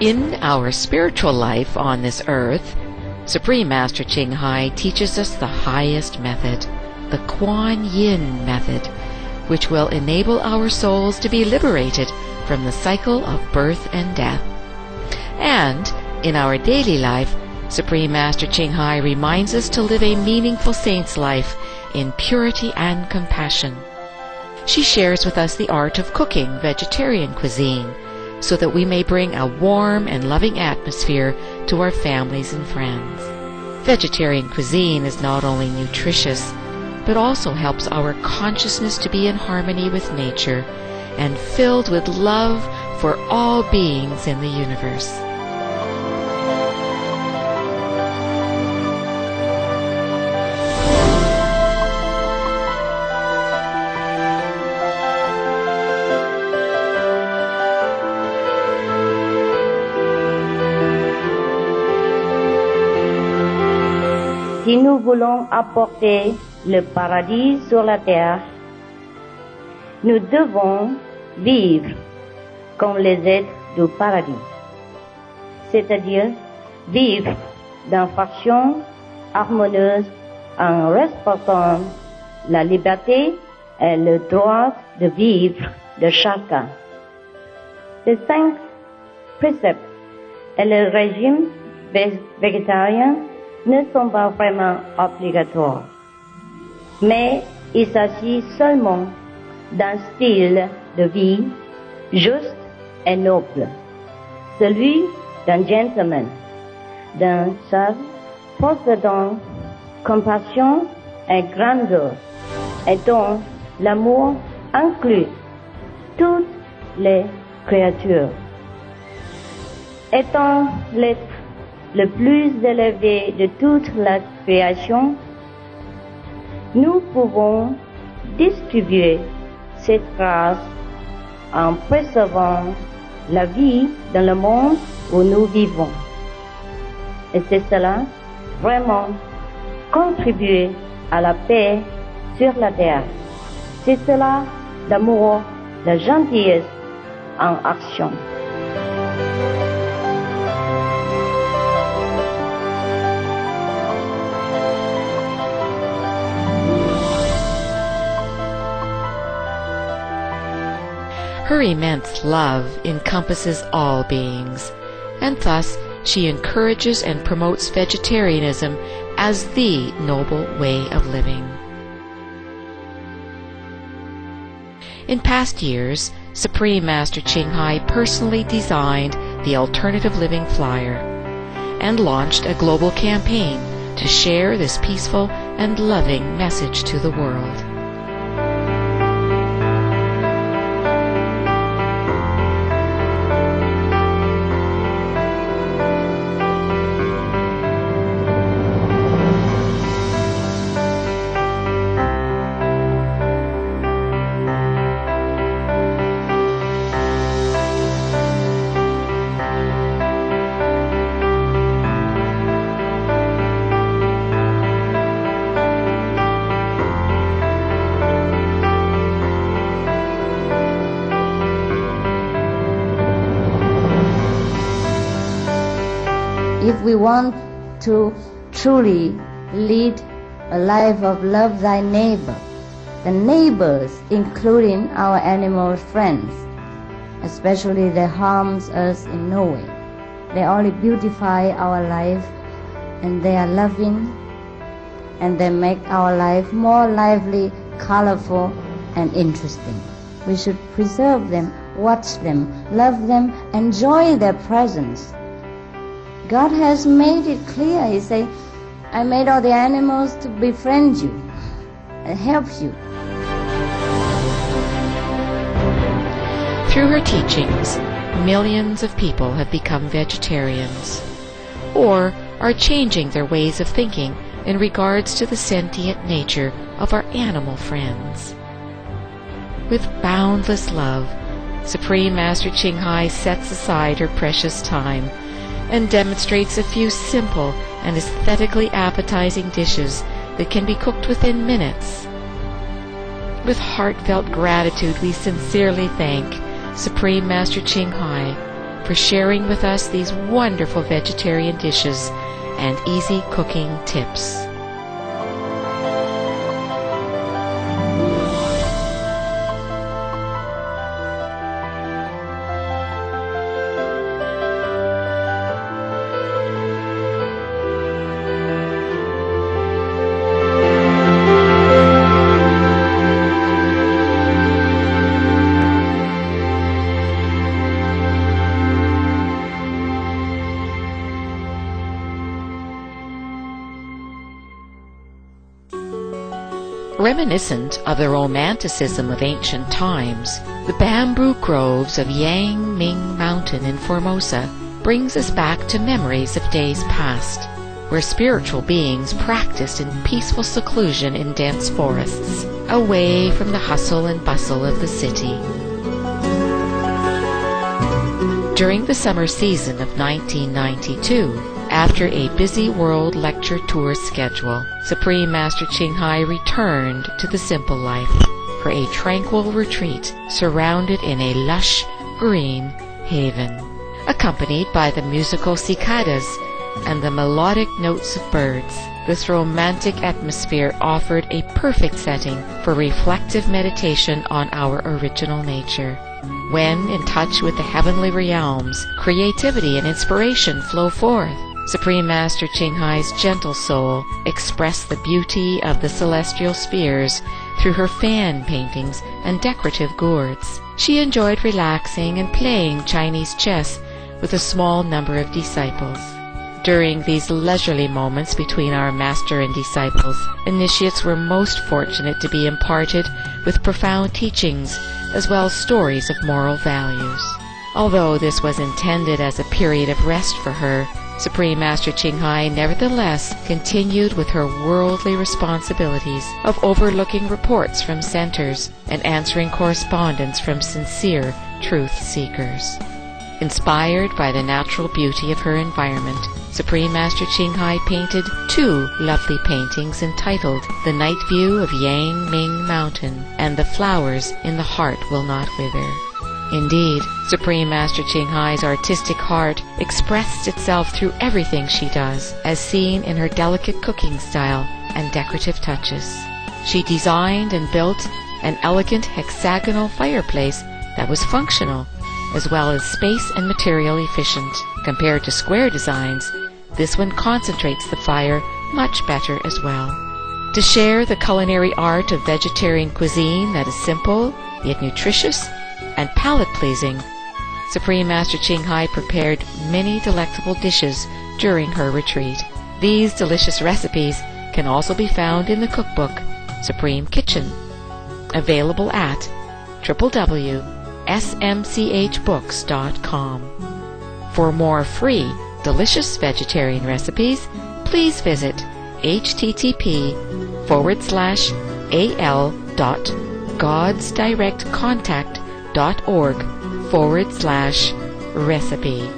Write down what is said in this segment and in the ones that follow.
In our spiritual life on this earth, Supreme Master Ching Hai teaches us the highest method, the Kuan Yin method, which will enable our souls to be liberated from the cycle of birth and death. And in our daily life, Supreme Master Ching Hai reminds us to live a meaningful saint's life in purity and compassion. She shares with us the art of cooking vegetarian cuisine, so that we may bring a warm and loving atmosphere to our families and friends. Vegetarian cuisine is not only nutritious, but also helps our consciousness to be in harmony with nature and filled with love for all beings in the universe. Si nous voulons apporter le paradis sur la terre, nous devons vivre comme les êtres du paradis, c'est-à-dire vivre d'une façon harmonieuse en respectant la liberté et le droit de vivre de chacun. Les 5 préceptes et le régime végétarien ne sont pas vraiment obligatoires, mais il s'agit seulement d'un style de vie juste et noble, celui d'un gentleman, d'un sage possédant compassion et grandeur, et dont l'amour inclut toutes les créatures. Étant l'être le plus élevé de toute la création, nous pouvons distribuer cette grâce en préservant la vie dans le monde où nous vivons. Et c'est cela, vraiment, contribuer à la paix sur la terre. C'est cela, l'amour, la gentillesse en action. Her immense love encompasses all beings, and thus she encourages and promotes vegetarianism as the noble way of living. In past years, Supreme Master Ching Hai personally designed the Alternative Living Flyer and launched a global campaign to share this peaceful and loving message to the world. If we want to truly lead a life of love thy neighbor, the neighbors, including our animal friends, especially they harms us in no way. They only beautify our life, and they are loving, and they make our life more lively, colorful, and interesting. We should preserve them, watch them, love them, enjoy their presence. God has made it clear. He said, I made all the animals to befriend you and help you. Through her teachings, millions of people have become vegetarians, or are changing their ways of thinking in regards to the sentient nature of our animal friends. With boundless love, Supreme Master Ching Hai sets aside her precious time and demonstrates a few simple and aesthetically appetizing dishes that can be cooked within minutes. With heartfelt gratitude, we sincerely thank Supreme Master Ching Hai for sharing with us these wonderful vegetarian dishes and easy cooking tips. Reminiscent of the romanticism of ancient times, the bamboo groves of Yang Ming Mountain in Formosa brings us back to memories of days past, where spiritual beings practiced in peaceful seclusion in dense forests, away from the hustle and bustle of the city. During the summer season of 1992, after a busy world lecture tour schedule, Supreme Master Ching Hai returned to the simple life for a tranquil retreat surrounded in a lush green haven. Accompanied by the musical cicadas and the melodic notes of birds, this romantic atmosphere offered a perfect setting for reflective meditation on our original nature. When in touch with the heavenly realms, creativity and inspiration flow forth. Supreme Master Ching Hai's gentle soul expressed the beauty of the celestial spheres through her fan paintings and decorative gourds. She enjoyed relaxing and playing Chinese chess with a small number of disciples. During these leisurely moments between our master and disciples, initiates were most fortunate to be imparted with profound teachings as well as stories of moral values. Although this was intended as a period of rest for her, Supreme Master Ching Hai nevertheless continued with her worldly responsibilities of overlooking reports from centers and answering correspondence from sincere truth-seekers. Inspired by the natural beauty of her environment, Supreme Master Ching Hai painted 2 lovely paintings entitled The Night View of Yang Ming Mountain and The Flowers in the Heart Will Not Wither. Indeed, Supreme Master Ching Hai's artistic heart expressed itself through everything she does, as seen in her delicate cooking style and decorative touches. She designed and built an elegant hexagonal fireplace that was functional, as well as space and material efficient. Compared to square designs, this one concentrates the fire much better as well. To share the culinary art of vegetarian cuisine that is simple, yet nutritious, and palate-pleasing, Supreme Master Ching Hai prepared many delectable dishes during her retreat. These delicious recipes can also be found in the cookbook, Supreme Kitchen, available at www.smchbooks.com. For more free, delicious vegetarian recipes, please visit http://al.godsdirectcontact.org/recipe.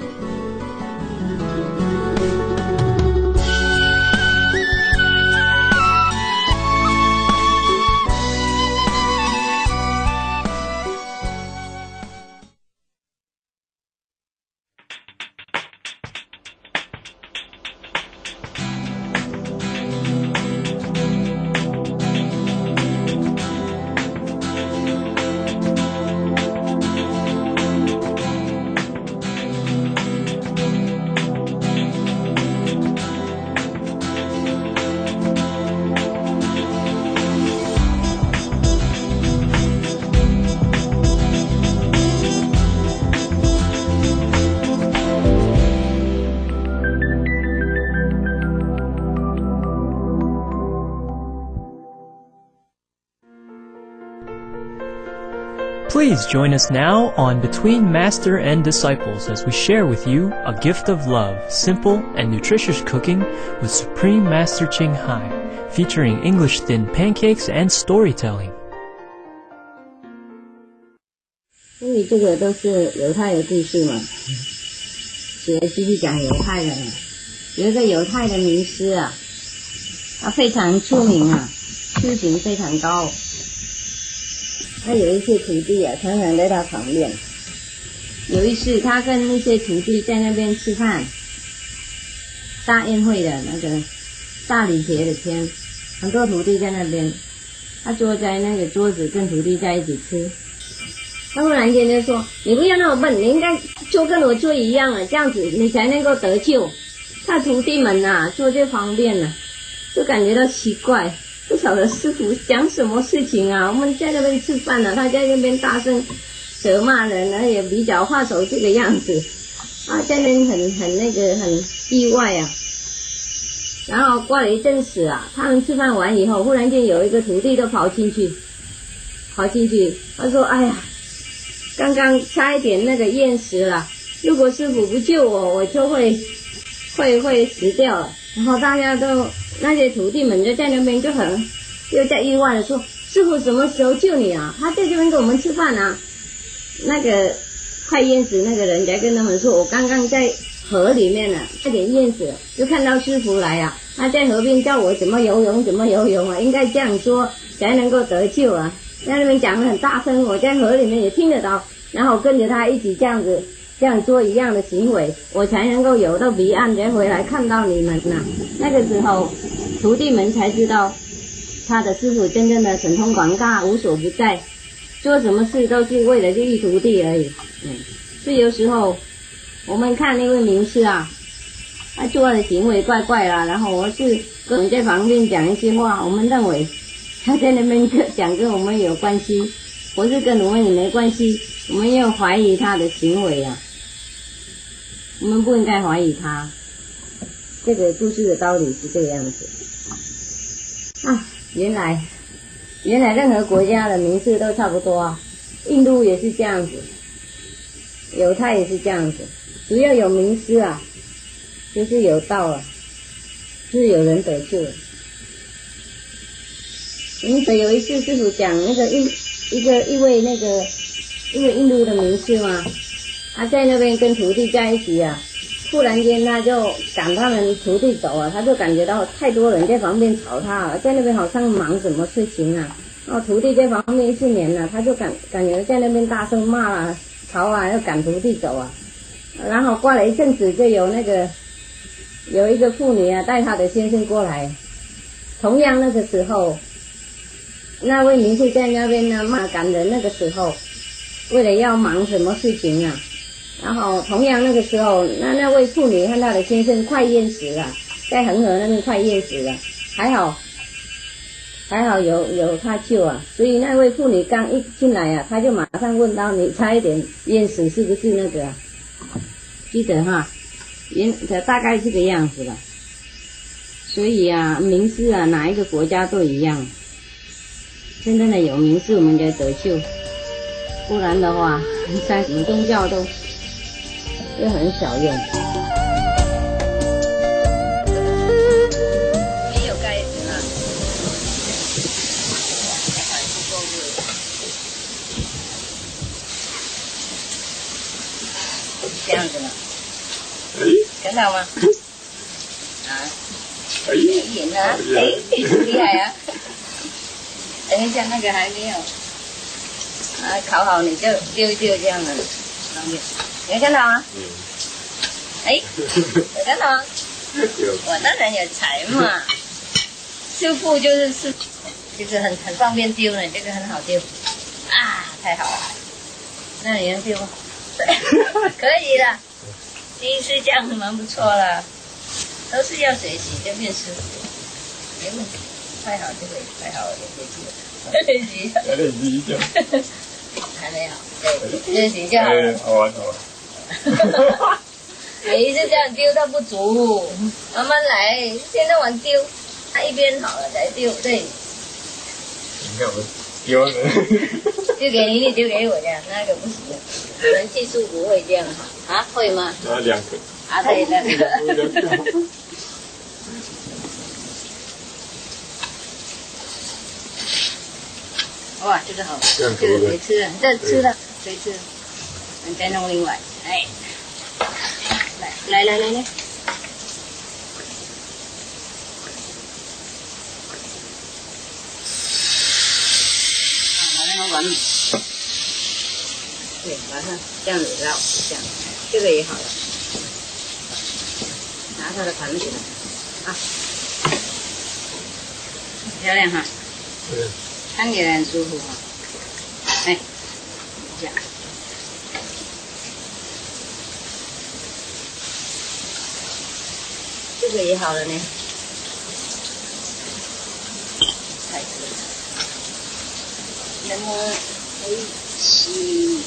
Please join us now on Between Master and Disciples as we share with you a gift of love, simple and nutritious cooking with Supreme Master Ching Hai, featuring English thin pancakes and storytelling. 所以这个都是犹太的故事嘛，写继续讲犹太的呢。有一个犹太的名师啊，他非常出名啊，修行非常高。他有一些徒弟啊，常常在他旁边， 有一次他跟那些徒弟在那边吃饭，大宴会的那个大礼节的天，很多徒弟在那边，他坐在那个桌子跟徒弟在一起吃。他忽然间就说：“你不要那么笨，你应该就跟我做一样了，这样子你才能够得救。”他徒弟们呐，坐这方面呢，就感觉到奇怪，不晓得师父讲什么事情啊。我们在那边吃饭呢，他在那边大声责骂人，而且比较画手这个样子，啊，在那边很意外啊。然后过了一阵子啊，他们吃饭完以后，忽然间有一个徒弟都跑进去，他说：“哎呀，刚刚差一点那个厌食了，如果师父不救我，我就会死掉了。”然后大家都那些徒弟们就在那边又在意外的说：“师父什么时候救你啊？他在这边跟我们吃饭啊。”那个快淹死那个人才跟他们说：“我刚刚在河里面呢，差点淹死了，就看到师父来啊，他在河边叫我怎么游泳啊，应该这样说才能够得救啊。”在那边讲得很大声，我在河里面也听得到，然后跟着他一起这样做一样的行为，我才能够游到彼岸，才回来看到你们呐。那个时候，徒弟们才知道，他的师父真正的神通广大，无所不在，做什么事都是为了这一徒弟而已。所以有时候我们看那位名师啊，他做的行为怪怪啦，然后我是跟我们在旁边讲一些话，我们认为他在那边讲跟我们有关系，或是跟我们也没关系，我们要怀疑他的行为啊。我们不应该怀疑他，这个故事的道理是这个样子啊。原来任何国家的名士都差不多啊，印度也是这样子，犹太也是这样子，只要有名师啊，就是有道了，就是有人得救了。有一次师父讲那个一位印度的名士嘛，他在那边跟徒弟在一起啊，忽然间他就赶他们徒弟走啊，他就感觉到太多人在旁边吵他了，在那边好像忙什么事情啊，然后徒弟在旁边1-4年了，他就感觉在那边大声骂啊、吵啊，要赶徒弟走啊。然后过了一阵子，就有一个妇女啊带她的先生过来，同样那个时候，那位名士在那边呢骂赶人，那个时候为了要忙什么事情啊，然后同样那个时候，那位妇女和她的先生快淹死了，在恒河那边快淹死了，还好有他救啊，所以那位妇女刚一进来啊，他就马上问到：“你差一点淹死是不是那个啊？”记得哈，大概这个样子吧。所以啊，名士啊，哪一个国家都一样，真正的有名士我们才得救，不然的话，在什么宗教都很少用。没有盖子啊，这样子了，看到吗？啊，演啊，厉害啊！等一下那个还没有啊，烤好你就丢这样的上面，有看到吗？有看到吗？我当然有才嘛，师傅就是很方便丢呢，这个很好丢啊，太好了，那你能丢吗？可以了，第一次这样子蛮不错了，都是要学习就变师傅，没问题，太好就可以，太好了就可以学习了，练习一下，还没有，对，练习就好了，好玩。每一次这样丢都不足，慢慢来，一天到晚丢，他一边好了才丢，对。你看我丢了，丢给你，丢给我这样，那个不行，我们技术不会这样哈，啊，会吗？啊，2个。啊，对的。哇，这个好，这个可以吃了，这吃了，可以吃了，你再弄另外，哎。来，把那个碗对，把它这样子绕，这样，这个也好了。拿它的盘子来，啊，漂亮哈。看起来很舒服哈。哎，这样。这个也好了呢。太可以了。那么一起，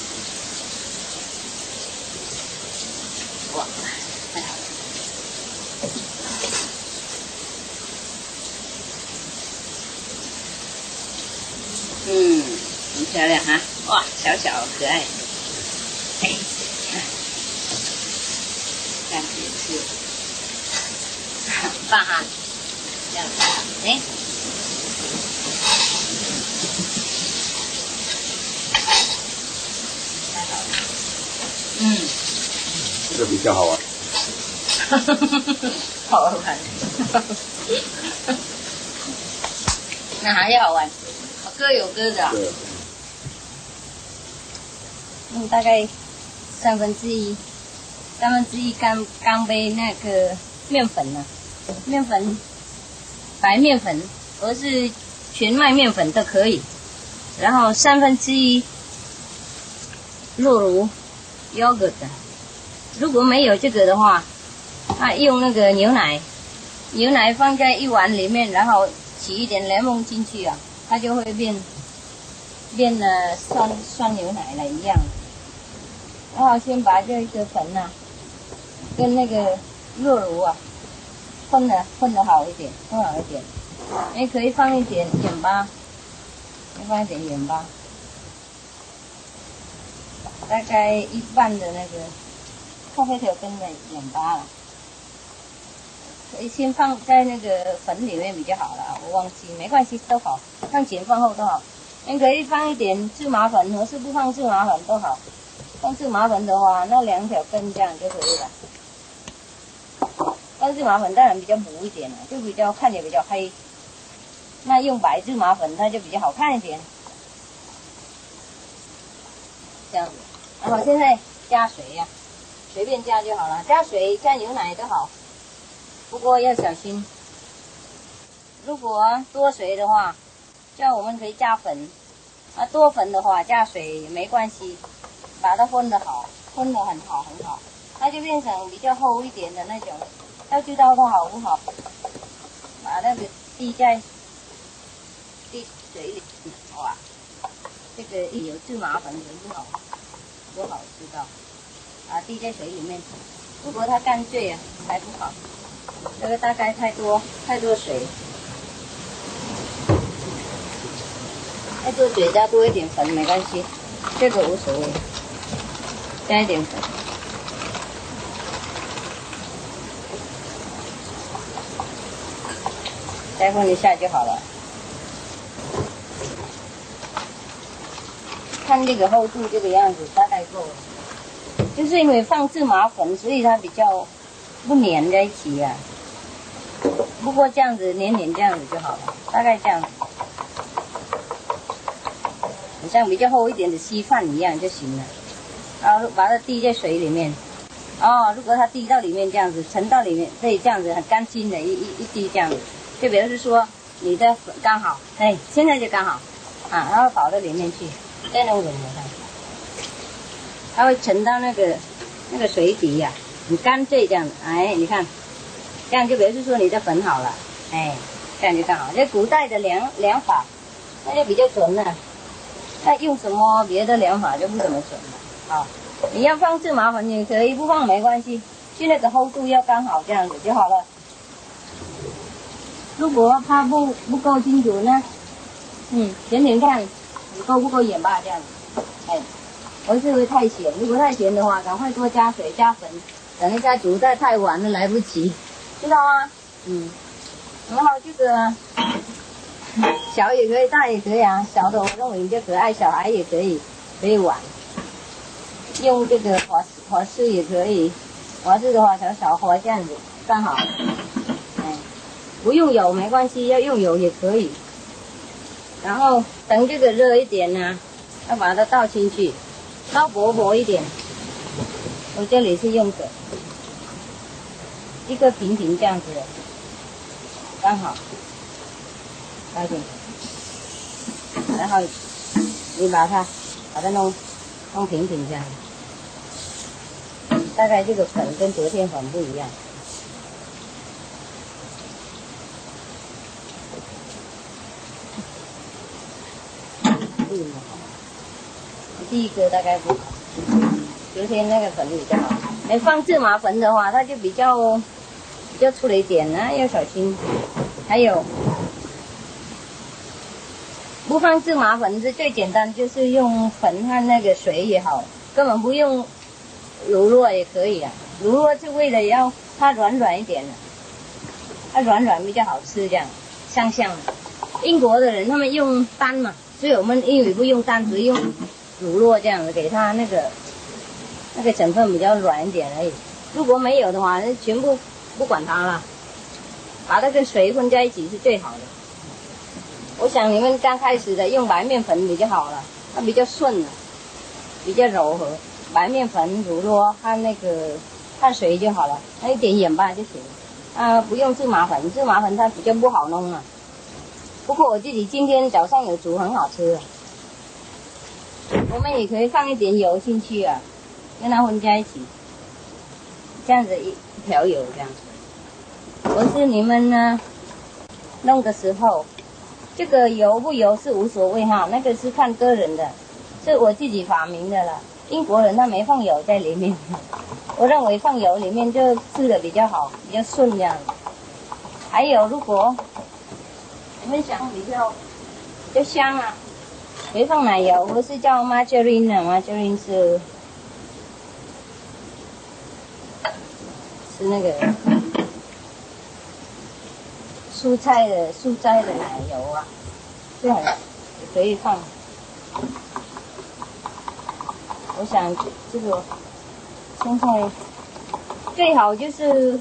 哇，太好了。很漂亮哈，哇，小小可爱，哎，感觉是很棒哈，这样子，哎，太好了， 这个比较好玩， 好玩，那还要好玩，各有各的、啊。 对。 大概1/3干杯那个面粉呢、面粉，白面粉，或是全麦面粉都可以。然后1/3酪乳 yogurt， 如果没有这个的话，用那个牛奶放在一碗里面，然后起一点柠檬进去啊，它就会变得酸牛奶了一样。然后先把这个粉啊，跟那个酪乳啊，混得好一点，也可以放一点盐巴，大概1半的那个咖啡调跟的盐巴了。可以先放在那个粉里面比较好了，我忘记，没关系都好，放前放后都好。你可以放一点芝麻粉，或是不放芝麻粉都好。放芝麻粉的话，那2条根这样就可以了。放芝麻粉当然比较补一点了，就比较看起来比较黑。那用白芝麻粉它就比较好看一点。这样子，然后现在加水呀、随便加就好了，加水加牛奶都好，不过要小心。如果多水的话，这样我们可以加粉；多粉的话加水也没关系。把它混得好，混得很好，它就变成比较厚一点的那种。要知道它好不好，把那个滴水里，哇，这个有芝麻粉不好知道。滴在水里面，如果它干脆啊还不好。这个大概太多水，太多水加多一点粉没关系，这个无所谓。加一点粉，再混一下就好了。看这个厚度这个样子大概够了，就是因为放芝麻粉，所以它比较不粘在一起呀、不过这样子黏这样子就好了，大概这样子，很像比较厚一点的稀饭一样就行了。然后把它滴在水里面，如果它滴到里面这样子，沉到里面，对，这样子很干净的一滴这样子，就比如是说你的粉刚好，现在就刚好，然后跑到里面去，再弄滚它会沉到那个水底呀、很干脆这样子，你看，这样就比如是说你的粉好了，这样就刚好。这古代的量法，那就比较准了，那用什么别的量法就不怎么准了。你要放芝麻粉也可以，不放没关系，就那个厚度要刚好这样子就好了。如果它不够清楚呢，点看你够不够盐巴这样子，我是会太咸，如果太咸的话，赶快多加水加粉，等一下煮在太晚了来不及，知道吗？然后这个小也可以，大也可以啊，小的我认为比较可爱，小孩也可以玩。用这个华氏也可以，华氏的话小花这样子刚好，不用油没关系，要用油也可以。然后等这个热一点呢，要把它倒进去， 稍薄薄一点。我这里是用的一个平平这样子的，刚好倒进去，然后你把它弄平平这样。大概这个粉跟昨天粉不一样。不怎么好，第一个大概不好，昨天那个粉比较好。放芝麻粉的话，它就比较粗了一点啊，要小心。还有不放芝麻粉是最简单，就是用粉和那个水也好，根本不用乳酪也可以啊。乳酪是为了要它软一点的，它软比较好吃，这样香的。英国的人他们用蛋嘛，所以我们英语不用蛋，只用乳酪这样子，给它那个成分比较软一点而已。如果没有的话，全部不管它了，把那个水混在一起是最好的。我想你们刚开始的用白面粉比较好了，它比较顺了，比较柔和。白面粉、乳酪和那个和水就好了，那一点盐巴就行。不用芝麻粉，芝麻粉它比较不好弄啊。不过我自己今天早上有煮，很好吃啊。我们也可以放一点油进去啊，跟它混在一起，这样子一条油这样。我是你们呢弄的时候，这个油不油是无所谓哈，那个是看个人的，是我自己发明的了。英国人他没放油在里面，我认为放油里面就吃的比较好，比较顺这样。还有如果你们想比较香啊，可以放奶油，我是叫 margarine 啊 ，margarine 是那个蔬菜的奶油啊，这样也可以放。我想这个现在最好就是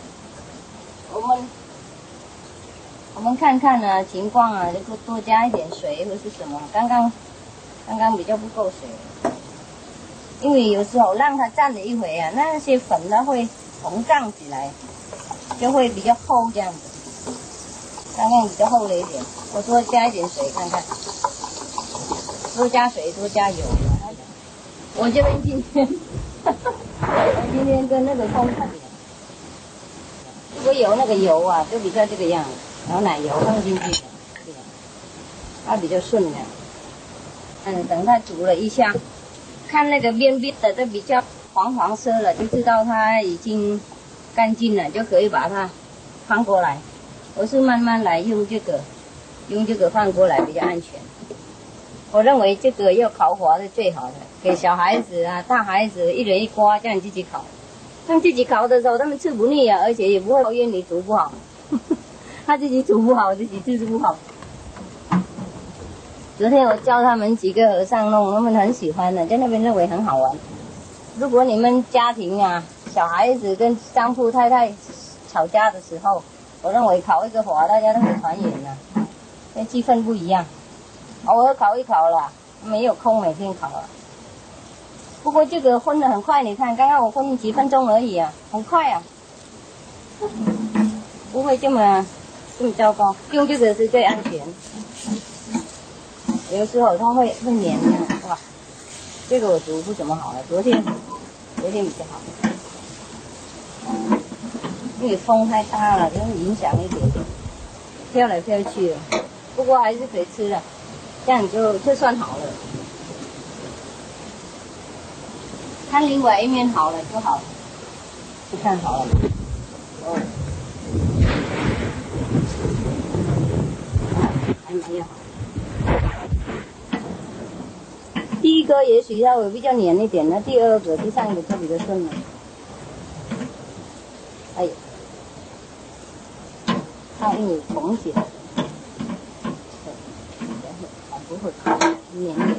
我们看看啊情况啊，就多加一点水或是什么。刚刚比较不够水，因为有时候让它站了一会啊，那些粉它会膨胀起来，就会比较厚这样子。刚刚比较厚了一点，我多加一点水看看，多加水多加油。我这边今天跟那个风看的，如果有那个油啊，就比较这个样，然后奶油放进去，它比较顺的。等它煮了一下，看那个边边的都比较黄色了，就知道它已经干净了，就可以把它翻过来。我是慢慢来，用这个翻过来比较安全。我认为这个要烤滑是最好的，给小孩子啊、大孩子一人一锅，这样自己烤。他们自己烤的时候，他们吃不腻啊，而且也不会抱怨你煮不好。他自己煮不好，自己吃不好。昨天我教他们几个和尚弄，他们很喜欢的，在那边认为很好玩。如果你们家庭啊，小孩子跟丈夫太太吵架的时候，我认为烤一个滑，大家都会团圆的，那气氛不一样。偶尔烤一烤啦，没有空每天烤了。不过这个混得很快，你看刚刚我混几分钟而已啊，很快啊，不会这么糟糕。用这个是最安全。有时候它会粘的，哇，这个我煮不怎么好了，昨天比较好，因为风太大了，就影响一点，飘来飘去的。不过还是可以吃的。这样就算好了，看另外一面好了就好了，就看好了。哦，还没有好。第一个也许稍微比较黏一点，那第二个、第三个就比较顺了。哎，它因为缝起来。不会黏黏，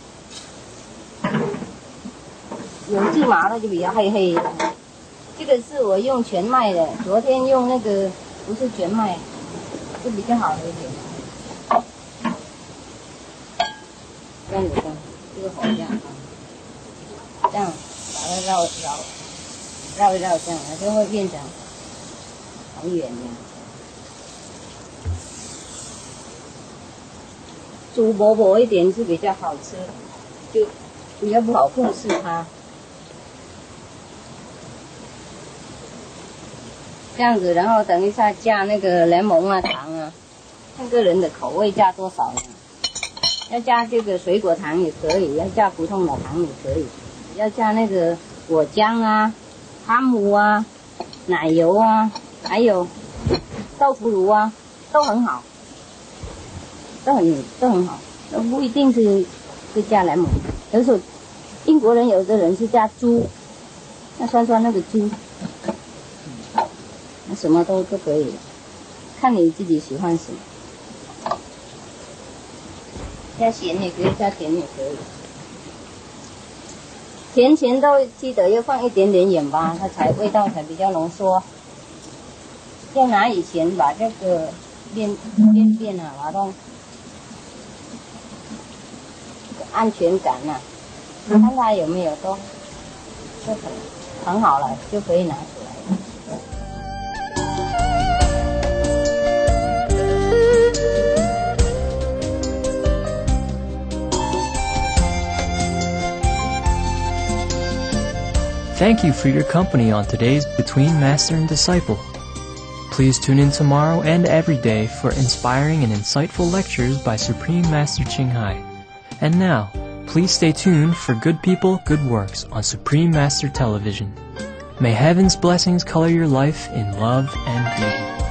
有芝麻的就比较黑的。这个是我用全麦的，昨天用那个不是全麦，就比较好一点。这样子，这个好样啊。 绕一绕这样，它就会变成很圆的。煮薄薄一点是比较好吃，就比较不好控制它。这样子，然后等一下加那个柠檬啊、糖啊，看个人的口味加多少呢？要加这个水果糖也可以，要加普通的糖也可以，要加那个果浆啊、哈姆啊、奶油啊，还有豆腐乳啊，都很好，都很好，都不一定是加柠檬。有时候英国人有的人是加猪，那酸酸那个猪。什么都可以，看你自己喜欢什么。加咸也可以，加甜也可以。甜都记得要放一点点盐巴，它才味道才比较浓缩。要拿以前把这个面啊，把它安全感啊，看它有没有都很好了，就可以拿出来。 Thank you for your company on today's Between Master and Disciple. Please tune in tomorrow and every day for inspiring and insightful lectures by Supreme Master Ching Hai. And now, please stay tuned for Good People, Good Works on Supreme Master Television. May heaven's blessings color your life in love and beauty.